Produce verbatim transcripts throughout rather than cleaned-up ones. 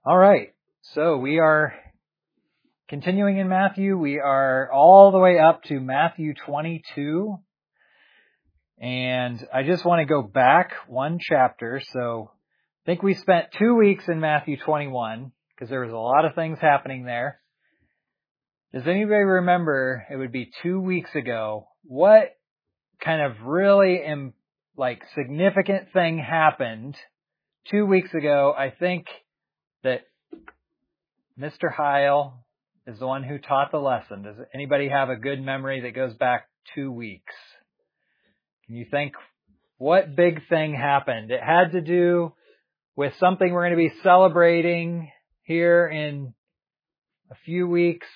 All right. So we are continuing in Matthew. We are all the way up to Matthew twenty-two. And I just want to go back one chapter. So I think we spent two weeks in Matthew twenty-one because there was a lot of things happening there. Does anybody remember, it would be two weeks ago, what kind of really um, like significant thing happened two weeks ago? I think that Mister Heil is the one who taught the lesson. Does anybody have a good memory that goes back two weeks? Can you think what big thing happened? It had to do with something we're going to be celebrating here in a few weeks.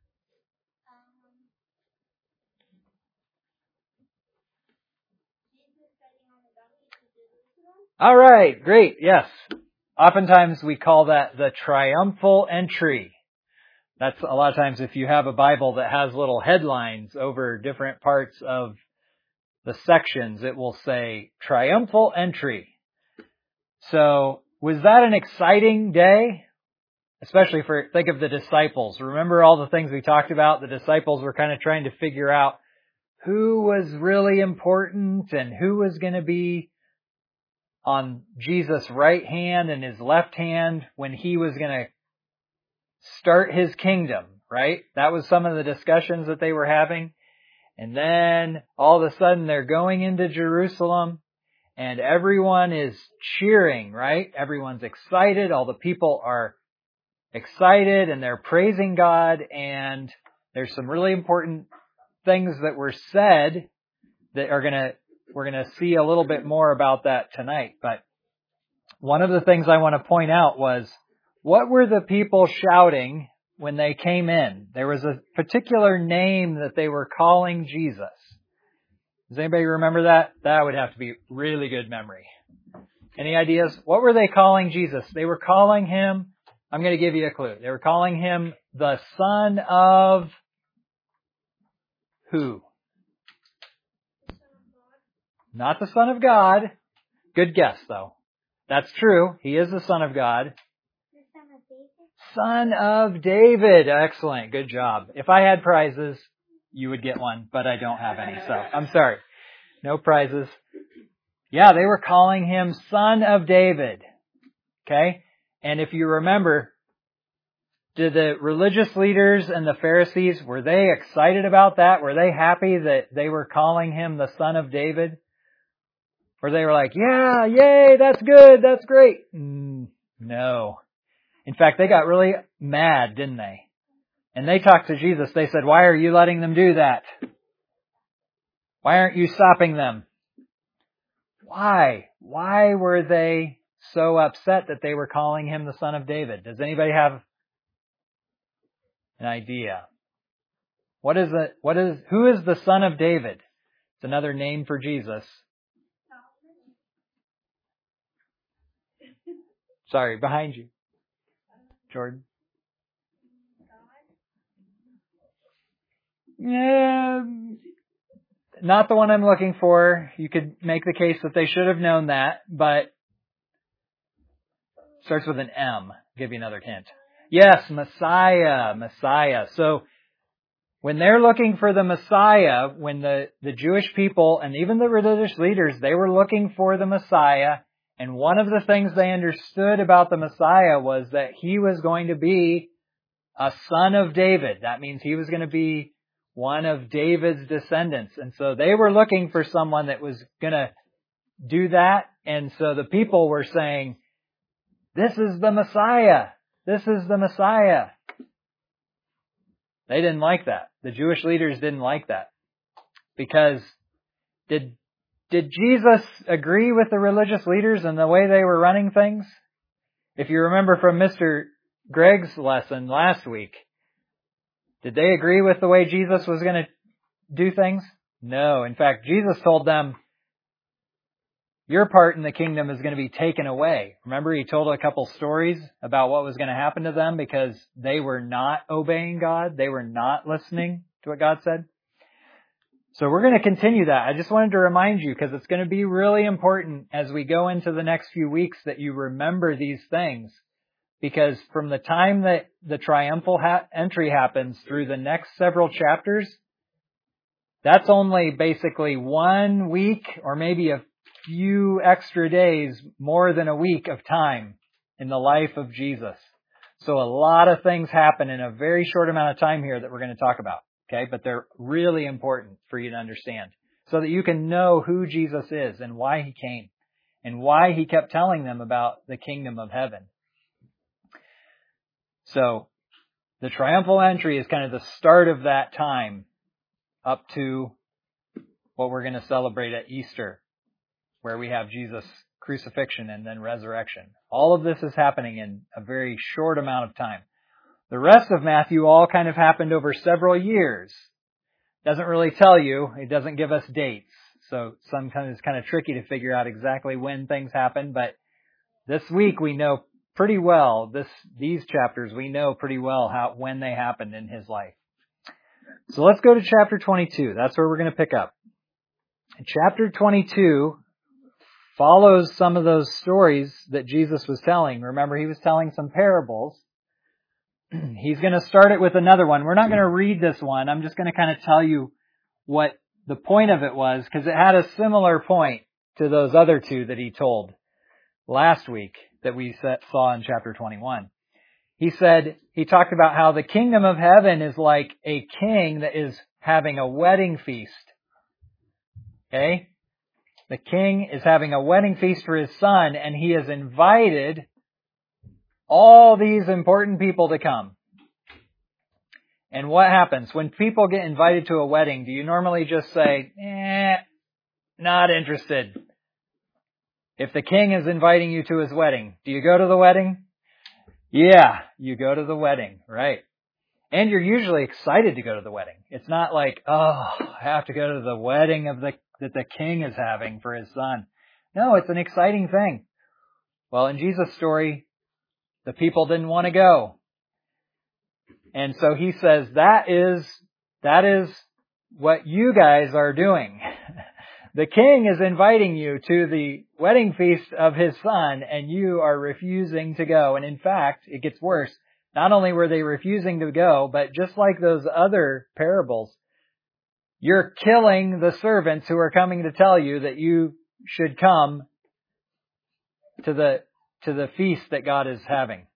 All right, great, yes. Oftentimes we call that the triumphal entry. That's a lot of times if you have a Bible that has little headlines over different parts of the sections, it will say triumphal entry. So was that an exciting day? Especially for, think of the disciples. Remember all the things we talked about? The disciples were kind of trying to figure out who was really important and who was going to be on Jesus' right hand and his left hand when he was going to start his kingdom, right? That was some of the discussions that they were having. And then all of a sudden they're going into Jerusalem and everyone is cheering, right? Everyone's excited. All the people are excited and they're praising God. And there's some really important things that were said that are going to We're going to see a little bit more about that tonight. But one of the things I want to point out was, what were the people shouting when they came in? There was a particular name that they were calling Jesus. Does anybody remember that? That would have to be really good memory. Any ideas? What were they calling Jesus? They were calling him, I'm going to give you a clue. They were calling him the Son of who? Not the Son of God. Good guess, though. That's true. He is the Son of God. The Son of David. Son of David. Excellent. Good job. If I had prizes, you would get one, but I don't have any, so I'm sorry. No prizes. Yeah, they were calling him Son of David. Okay? And if you remember, did the religious leaders and the Pharisees, were they excited about that? Were they happy that they were calling him the Son of David? Or they were like, yeah, yay, that's good, that's great. Mm, no. In fact, they got really mad, didn't they? And they talked to Jesus. They said, why are you letting them do that? Why aren't you stopping them? Why? Why were they so upset that they were calling him the Son of David? Does anybody have an idea? What is it? What is, who is the Son of David? It's another name for Jesus. Sorry, behind you. Jordan. Yeah, not the one I'm looking for. You could make the case that they should have known that, but starts with an M. I'll give you another hint. Yes, Messiah, Messiah. So when they're looking for the Messiah, when the, the Jewish people and even the religious leaders, they were looking for the Messiah. And one of the things they understood about the Messiah was that he was going to be a son of David. That means he was going to be one of David's descendants. And so they were looking for someone that was going to do that. And so the people were saying, this is the Messiah. This is the Messiah. They didn't like that. The Jewish leaders didn't like that. Because did Did Jesus agree with the religious leaders and the way they were running things? If you remember from Mister Greg's lesson last week, did they agree with the way Jesus was going to do things? No. In fact, Jesus told them, your part in the kingdom is going to be taken away. Remember, he told a couple stories about what was going to happen to them because they were not obeying God. They were not listening to what God said. So we're going to continue that. I just wanted to remind you because it's going to be really important as we go into the next few weeks that you remember these things. because from the time that the triumphal ha- entry happens through the next several chapters, that's only basically one week or maybe a few extra days, more than a week of time in the life of Jesus. So a lot of things happen in a very short amount of time here that we're going to talk about. Okay, but they're really important for you to understand so that you can know who Jesus is and why he came and why he kept telling them about the kingdom of heaven. So the triumphal entry is kind of the start of that time up to what we're going to celebrate at Easter, where we have Jesus' crucifixion and then resurrection. All of this is happening in a very short amount of time. The rest of Matthew all kind of happened over several years. Doesn't really tell you. It doesn't give us dates. So sometimes it's kind of tricky to figure out exactly when things happen. But this week we know pretty well, this these chapters, we know pretty well how when they happened in his life. So let's go to chapter twenty-two. That's where we're going to pick up. Chapter twenty-two follows some of those stories that Jesus was telling. Remember, he was telling some parables. He's going to start it with another one. We're not going to read this one. I'm just going to kind of tell you what the point of it was, because it had a similar point to those other two that he told last week that we saw in chapter twenty-one. He said, he talked about how the kingdom of heaven is like a king that is having a wedding feast. Okay? The king is having a wedding feast for his son, and he has invited all these important people to come. And what happens? When people get invited to a wedding, do you normally just say, eh, not interested? If the king is inviting you to his wedding, do you go to the wedding? Yeah, you go to the wedding, right? And you're usually excited to go to the wedding. It's not like, oh, I have to go to the wedding of the that the king is having for his son. No, it's an exciting thing. Well, in Jesus' story, the people didn't want to go. And so he says, that is, that is what you guys are doing. The king is inviting you to the wedding feast of his son, and you are refusing to go. And in fact, it gets worse. Not only were they refusing to go, but just like those other parables, you're killing the servants who are coming to tell you that you should come to the to the feast that God is having.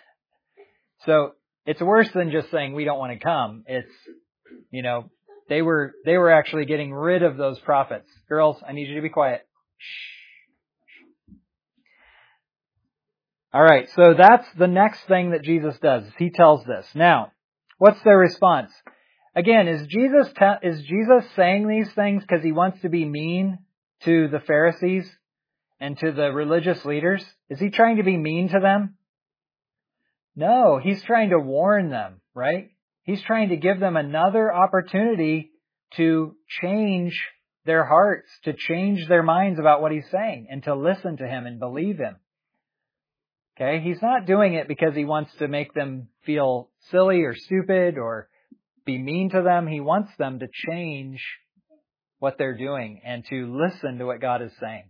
So it's worse than just saying we don't want to come. It's, you know, they were they were actually getting rid of those prophets. Girls, I need you to be quiet. Shh. All right, so that's the next thing that Jesus does. He tells this. Now, what's their response? Again, is Jesus te- is Jesus saying these things because he wants to be mean to the Pharisees and to the religious leaders? Is he trying to be mean to them? No, he's trying to warn them, right? He's trying to give them another opportunity to change their hearts, to change their minds about what he's saying, and to listen to him and believe him. Okay? He's not doing it because he wants to make them feel silly or stupid or be mean to them. He wants them to change what they're doing and to listen to what God is saying.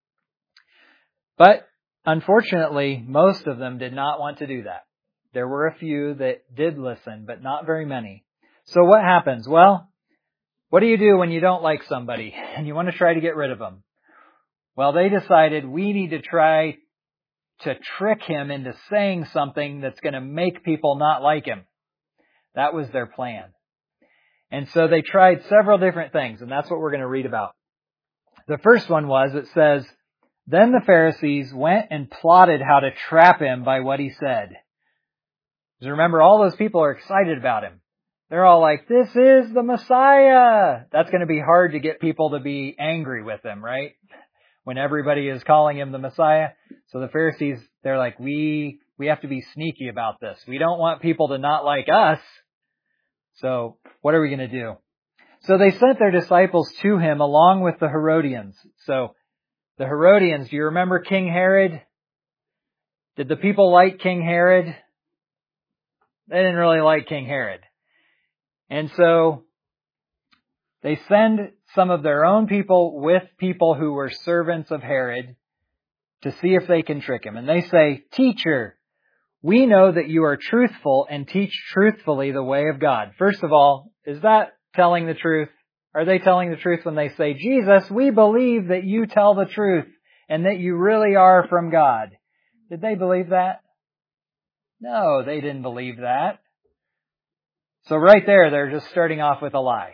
But unfortunately, most of them did not want to do that. There were a few that did listen, but not very many. So what happens? Well, what do you do when you don't like somebody and you want to try to get rid of them? Well, they decided we need to try to trick him into saying something that's going to make people not like him. That was their plan. And so they tried several different things, and that's what we're going to read about. The first one was, it says, then the Pharisees went and plotted how to trap him by what he said. Because remember, all those people are excited about him. They're all like, this is the Messiah. That's going to be hard to get people to be angry with him, right? When everybody is calling him the Messiah. So the Pharisees, they're like, we, we have to be sneaky about this. We don't want people to not like us. So what are we going to do? So they sent their disciples to him along with the Herodians. So the Herodians, do you remember King Herod? Did the people like King Herod? They didn't really like King Herod. And so they send some of their own people with people who were servants of Herod to see if they can trick him. And they say, Teacher, We know that you are truthful and teach truthfully the way of God. First of all, is that telling the truth? Are they telling the truth when they say, Jesus, we believe that you tell the truth and that you really are from God? Did they believe that? No, they didn't believe that. So right there, they're just starting off with a lie.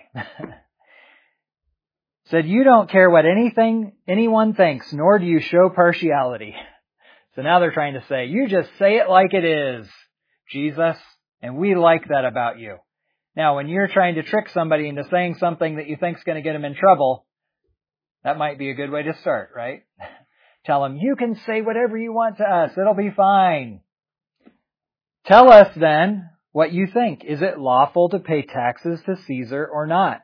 Said, you don't care what anything anyone thinks, nor do you show partiality. So now they're trying to say, you just say it like it is, Jesus, and we like that about you. Now, when you're trying to trick somebody into saying something that you think's going to get them in trouble, that might be a good way to start, right? Tell them, you can say whatever you want to us. It'll be fine. Tell us then what you think. Is it lawful to pay taxes to Caesar or not?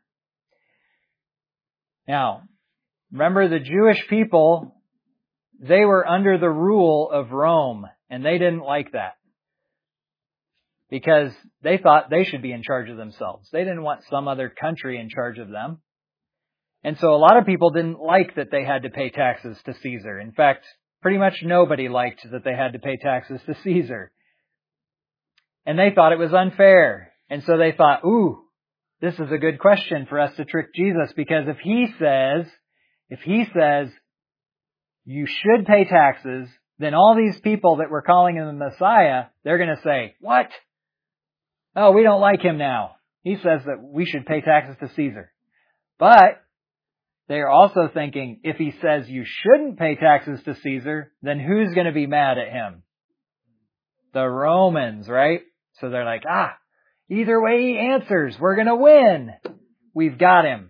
Now, remember the Jewish people, they were under the rule of Rome, and they didn't like that because they thought they should be in charge of themselves. They didn't want some other country in charge of them. And so a lot of people didn't like that they had to pay taxes to Caesar. In fact, pretty much nobody liked that they had to pay taxes to Caesar. And they thought it was unfair. And so they thought, ooh, this is a good question for us to trick Jesus, because if he says, if he says, you should pay taxes, then all these people that were calling him the Messiah, they're going to say, what? Oh, we don't like him now. He says that we should pay taxes to Caesar. But they're also thinking, if he says you shouldn't pay taxes to Caesar, then who's going to be mad at him? The Romans, right? So they're like, ah, either way he answers, we're going to win. We've got him.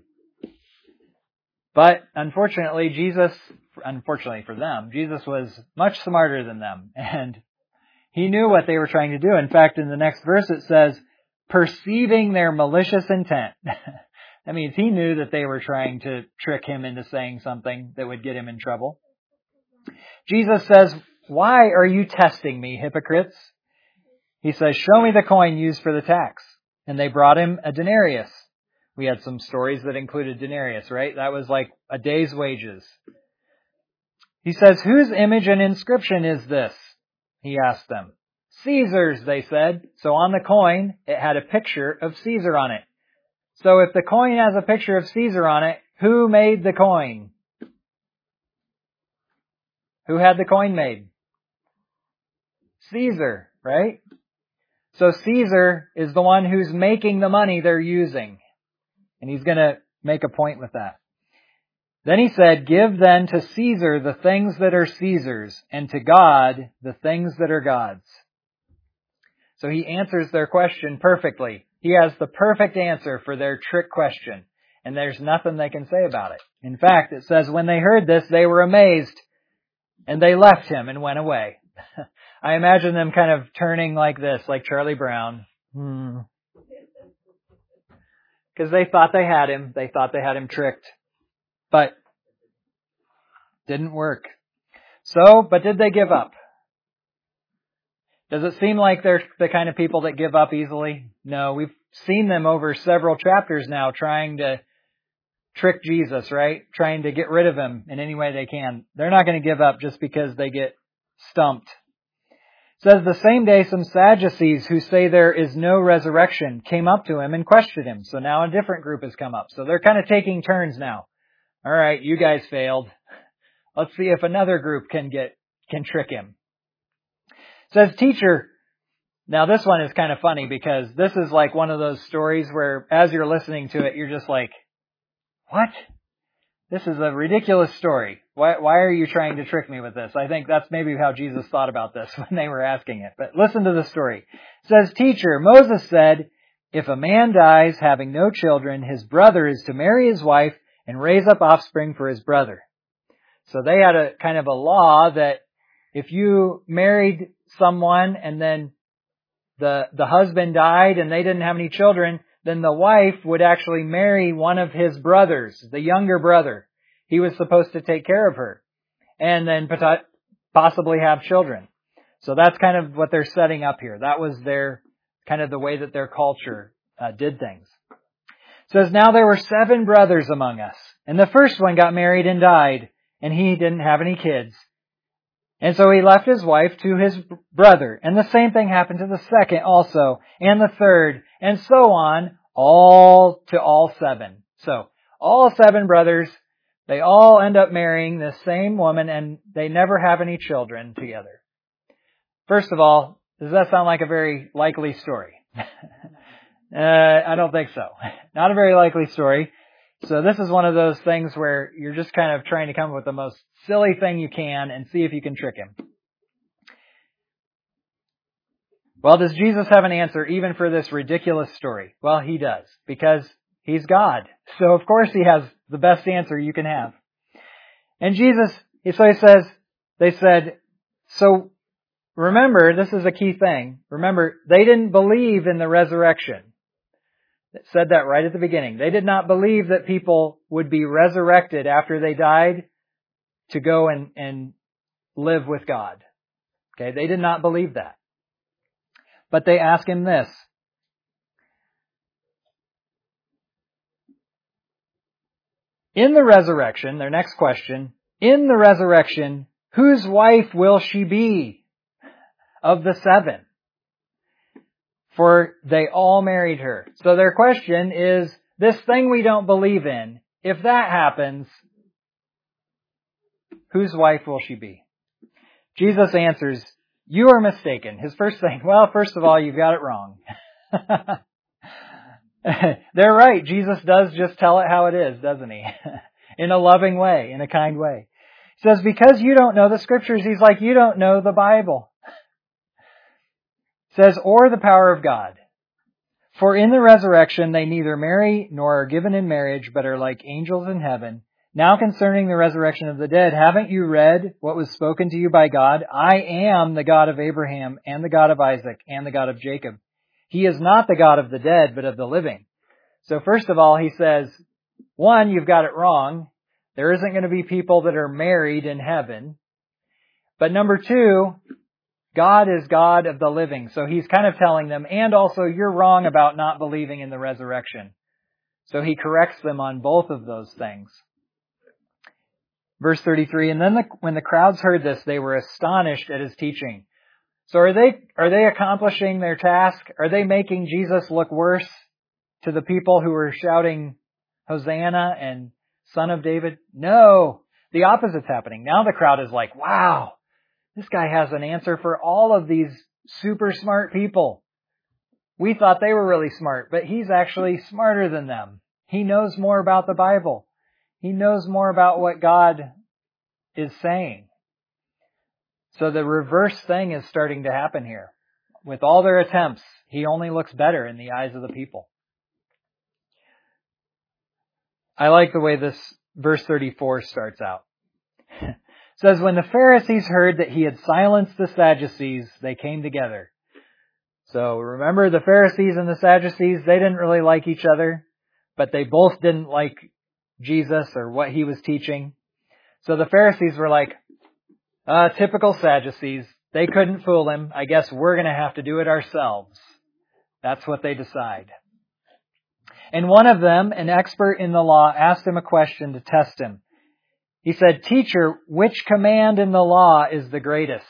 But unfortunately, Jesus, unfortunately for them, Jesus was much smarter than them. And he knew what they were trying to do. In fact, in the next verse it says, perceiving their malicious intent. That means he knew that they were trying to trick him into saying something that would get him in trouble. Jesus says, why are you testing me, hypocrites? He says, show me the coin used for the tax. And they brought him a denarius. We had some stories that included denarius, right? That was like a day's wages. He says, whose image and inscription is this? He asked them. Caesar's, they said. So on the coin, it had a picture of Caesar on it. So if the coin has a picture of Caesar on it, who made the coin? Who had the coin made? Caesar, right? So Caesar is the one who's making the money they're using. And he's going to make a point with that. Then he said, give then to Caesar the things that are Caesar's, and to God the things that are God's. So he answers their question perfectly. He has the perfect answer for their trick question. And there's nothing they can say about it. In fact, it says when they heard this, they were amazed. And they left him and went away. I imagine them kind of turning like this, like Charlie Brown. Hmm. Because they thought they had him. They thought they had him tricked. But didn't work. So, but did they give up? Does it seem like they're the kind of people that give up easily? No, we've seen them over several chapters now trying to trick Jesus, right? Trying to get rid of him in any way they can. They're not going to give up just because they get stumped. It says the same day some Sadducees who say there is no resurrection came up to him and questioned him. So now a different group has come up. So they're kind of taking turns now. All right, you guys failed. Let's see if another group can get can trick him. It says, teacher, now this one is kind of funny because this is like one of those stories where as you're listening to it, you're just like, what? This is a ridiculous story. Why, why are you trying to trick me with this? I think that's maybe how Jesus thought about this when they were asking it. But listen to the story. It says, teacher, Moses said, if a man dies having no children, his brother is to marry his wife and raise up offspring for his brother. So they had a kind of a law that if you married someone and then the the husband died and they didn't have any children, then the wife would actually marry one of his brothers, the younger brother. He was supposed to take care of her and then possibly have children. So that's kind of what they're setting up here. That was their kind of the way that their culture uh, did things. It says, now there were seven brothers among us, and the first one got married and died, and he didn't have any kids. And so he left his wife to his brother. And the same thing happened to the second also, and the third, and so on, all to all seven. So, all seven brothers, they all end up marrying the same woman, and they never have any children together. First of all, does that sound like a very likely story? uh, I don't think so. Not a very likely story. So this is one of those things where you're just kind of trying to come up with the most silly thing you can and see if you can trick him. Well, does Jesus have an answer even for this ridiculous story? Well, he does, because he's God. So of course he has the best answer you can have. And Jesus, so he says, they said, so remember, this is a key thing. Remember, they didn't believe in the resurrection. It said that right at the beginning. They did not believe that people would be resurrected after they died to go and, and live with God. Okay, they did not believe that. But they ask him this. In the resurrection, their next question, in the resurrection, whose wife will she be of the seven? For they all married her. So their question is, this thing we don't believe in, if that happens, whose wife will she be? Jesus answers, you are mistaken. His first thing, well, first of all, you've got it wrong. They're right. Jesus does just tell it how it is, doesn't he? In a loving way, in a kind way. He says, because you don't know the scriptures, he's like, you don't know the Bible. It says, or the power of God. For in the resurrection they neither marry nor are given in marriage, but are like angels in heaven. Now concerning the resurrection of the dead, haven't you read what was spoken to you by God? I am the God of Abraham and the God of Isaac and the God of Jacob. He is not the God of the dead, but of the living. So first of all, he says, one, you've got it wrong. There isn't going to be people that are married in heaven. But number two, God is God of the living. So he's kind of telling them, and also you're wrong about not believing in the resurrection. So he corrects them on both of those things. Verse thirty-three, and then the, when the crowds heard this, they were astonished at his teaching. So are they, are they accomplishing their task? Are they making Jesus look worse to the people who were shouting Hosanna and Son of David? No, the opposite's happening. Now the crowd is like, wow, this guy has an answer for all of these super smart people. We thought they were really smart, but he's actually smarter than them. He knows more about the Bible. He knows more about what God is saying. So the reverse thing is starting to happen here. With all their attempts, he only looks better in the eyes of the people. I like the way this verse thirty-four starts out. It says, when the Pharisees heard that he had silenced the Sadducees, they came together. So remember, the Pharisees and the Sadducees, they didn't really like each other, but they both didn't like Jesus or what he was teaching. So the Pharisees were like, uh, typical Sadducees. They couldn't fool him. I guess we're going to have to do it ourselves. That's what they decide. And one of them, an expert in the law, asked him a question to test him. He said, Teacher, which command in the law is the greatest?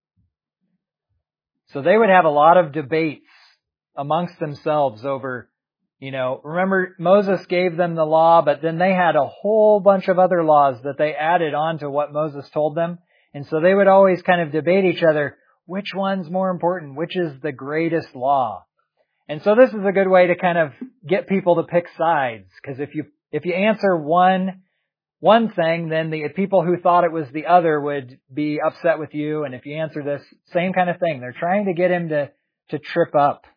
So they would have a lot of debates amongst themselves over, you know, remember Moses gave them the law, but then they had a whole bunch of other laws that they added on to what Moses told them. And so they would always kind of debate each other, which one's more important? Which is the greatest law? And so this is a good way to kind of get people to pick sides. Because if you, if you answer one, one thing, then the people who thought it was the other would be upset with you. And if you answer this, same kind of thing. They're trying to get him to, to trip up.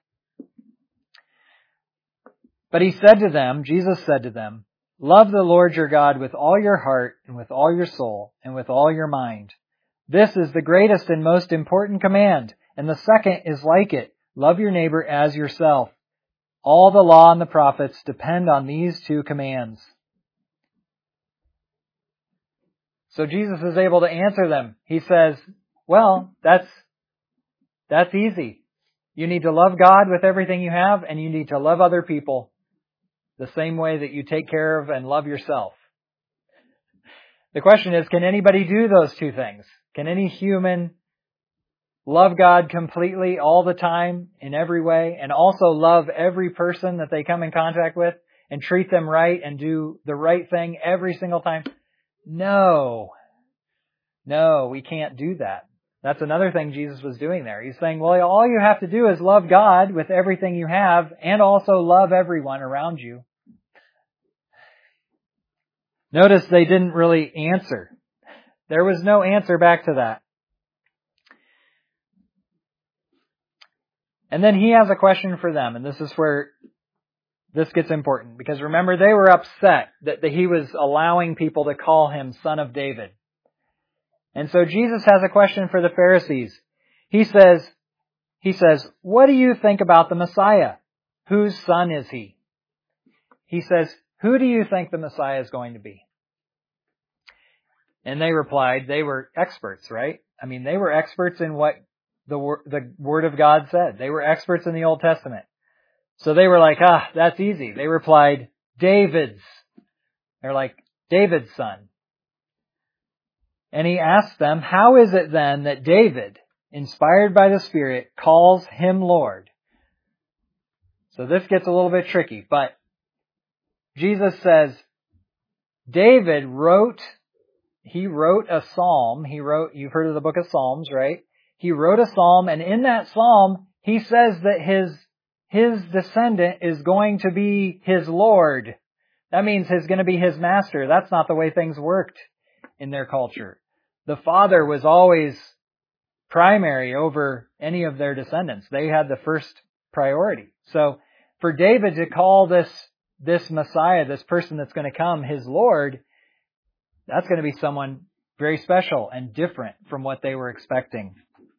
But he said to them, Jesus said to them, love the Lord your God with all your heart and with all your soul and with all your mind. This is the greatest and most important command. And the second is like it. Love your neighbor as yourself. All the law and the prophets depend on these two commands. So Jesus is able to answer them. He says, well, that's, that's easy. You need to love God with everything you have, and you need to love other people the same way that you take care of and love yourself. The question is, can anybody do those two things? Can any human love God completely all the time in every way and also love every person that they come in contact with and treat them right and do the right thing every single time? No. No, we can't do that. That's another thing Jesus was doing there. He's saying, well, all you have to do is love God with everything you have and also love everyone around you. Notice they didn't really answer. There was no answer back to that. And then he has a question for them, and this is where this gets important. Because remember, they were upset that he was allowing people to call him Son of David. And so Jesus has a question for the Pharisees. He says, he says, what do you think about the Messiah? Whose son is he? He says, who do you think the Messiah is going to be? And they replied, they were experts, right? I mean, they were experts in what the, wor- the Word of God said. They were experts in the Old Testament. So they were like, ah, that's easy. They replied, David's. They're like, David's son. And he asked them, how is it then that David, inspired by the Spirit, calls him Lord? So this gets a little bit tricky, but Jesus says, David wrote, he wrote a psalm. He wrote, you've heard of the book of Psalms, right? He wrote a psalm, and in that psalm, he says that his, his descendant is going to be his Lord. That means he's going to be his master. That's not the way things worked in their culture. The father was always primary over any of their descendants. They had the first priority. So for David to call this, this Messiah, this person that's going to come, his Lord, that's going to be someone very special and different from what they were expecting.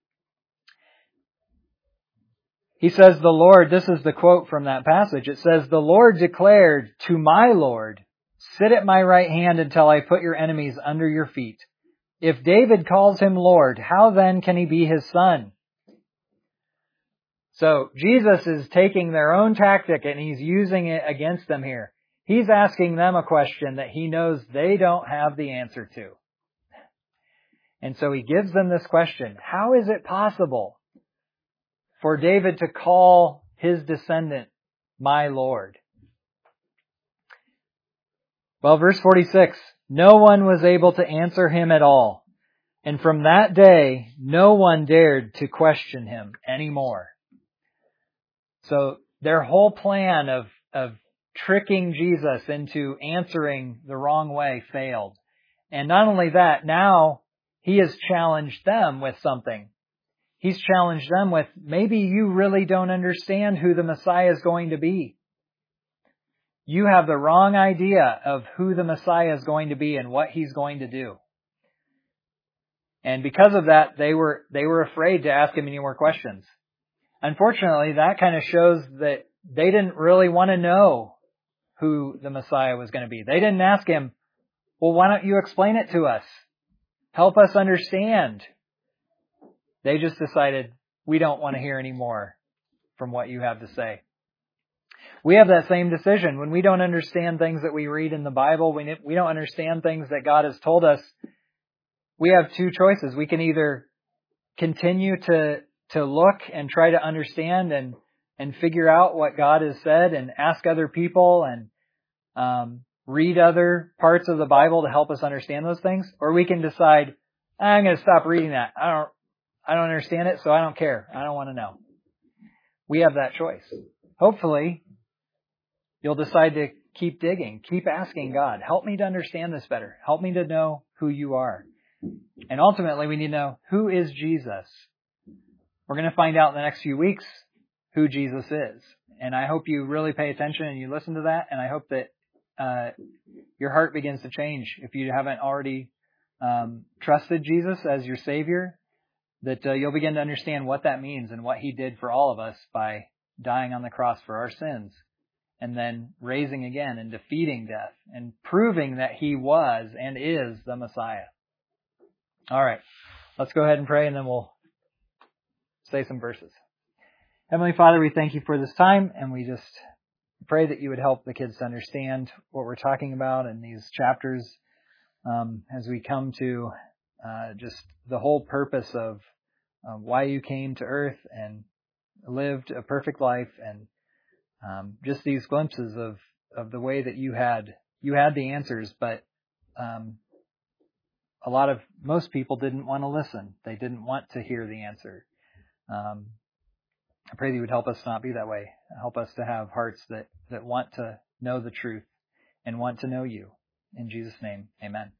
He says, the Lord, this is the quote from that passage. It says, the Lord declared to my Lord, sit at my right hand until I put your enemies under your feet. If David calls him Lord, how then can he be his son? So Jesus is taking their own tactic and he's using it against them here. He's asking them a question that he knows they don't have the answer to. And so he gives them this question. How is it possible for David to call his descendant my Lord? Well, verse forty-six, no one was able to answer him at all. And from that day, no one dared to question him anymore. So their whole plan of, of tricking Jesus into answering the wrong way failed. And not only that, now he has challenged them with something. He's challenged them with, maybe you really don't understand who the Messiah is going to be. You have the wrong idea of who the Messiah is going to be and what he's going to do. And because of that, they were, they were afraid to ask him any more questions. Unfortunately, that kind of shows that they didn't really want to know who the Messiah was going to be. They didn't ask him, well, why don't you explain it to us? Help us understand. They just decided, we don't want to hear any more from what you have to say. We have that same decision. When we don't understand things that we read in the Bible, when we don't understand things that God has told us, we have two choices. We can either continue to, to look and try to understand and, and figure out what God has said and ask other people and um, read other parts of the Bible to help us understand those things. Or we can decide, I'm going to stop reading that. I don't, I don't understand it, so I don't care. I don't want to know. We have that choice. Hopefully, you'll decide to keep digging, keep asking God, help me to understand this better. Help me to know who you are. And ultimately, we need to know, who is Jesus? We're going to find out in the next few weeks who Jesus is. And I hope you really pay attention and you listen to that. And I hope that uh, your heart begins to change. If you haven't already um, trusted Jesus as your Savior, that uh, you'll begin to understand what that means and what He did for all of us by dying on the cross for our sins. And then rising again and defeating death and proving that He was and is the Messiah. All right, let's go ahead and pray and then we'll say some verses. Heavenly Father, we thank you for this time and we just pray that you would help the kids to understand what we're talking about in these chapters. um, as we come to uh, just the whole purpose of uh, why you came to earth and lived a perfect life, and um, just these glimpses of, of the way that you had you had the answers, but um, a lot of most people didn't want to listen. They didn't want to hear the answer. Um, I pray that you would help us not be that way. Help us to have hearts that, that want to know the truth and want to know you. In Jesus' name, amen.